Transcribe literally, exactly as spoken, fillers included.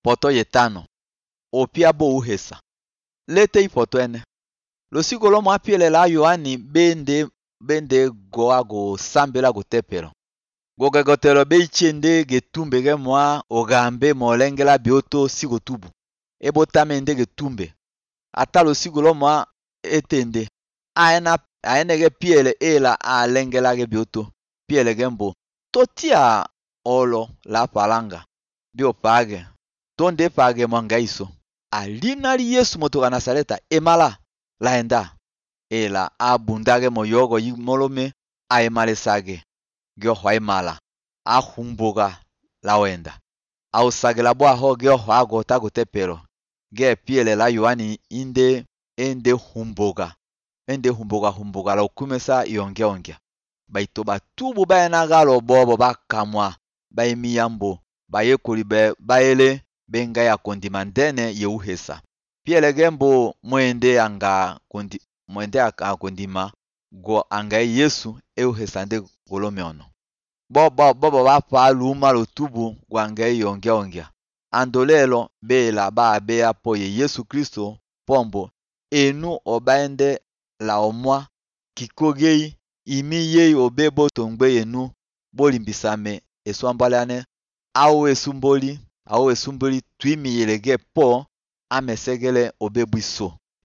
poto yetano. Opia bo uhesa. Lete ipoto ene. Lo sigolo mo apiele la Yohani bende bende go ago sambela go tepero. Goge gotelo be ichende getumbe ge mwa ogambe molengela bioto sigo tubu. Ebo tamende getumbe. Ata lo sigolo mo etende. Aena aene ge piele ela a lengela ge bioto. Piele gembo. Totia olo la palanga. Bio page. Tonde page mwangaiso. Alina li Yesu motoka Nasareta emala laenda. Ela abundage moyogo yimolome aemale sage. Gyo hoaimala. Ahumboga la wenda. Au sage la boa ho gyo hoago tago tepero. Ge piele la Yohani inde ende humboga. Ende humboga humboga la ukumesa yonge onge. Baito batubu baena galo bobo bakamwa. Baimiyambo. Bayekuli be baele benga ya kondimandene ye uhesa. Piele gembo mwende anga kondi mwende aka kondima go anga Yesu e uhesa nde golomeono. Bobo bobo bapa luma lotubu gwange yonge onge. Andolelo bela ba be apo ye Yesu Kristo pombo enu obaende la omwa kikogei imi ye obebo tongbe enu bolimbisame eswambalane au esumboli au esumboli twimi yelege po amesegele obebuiso.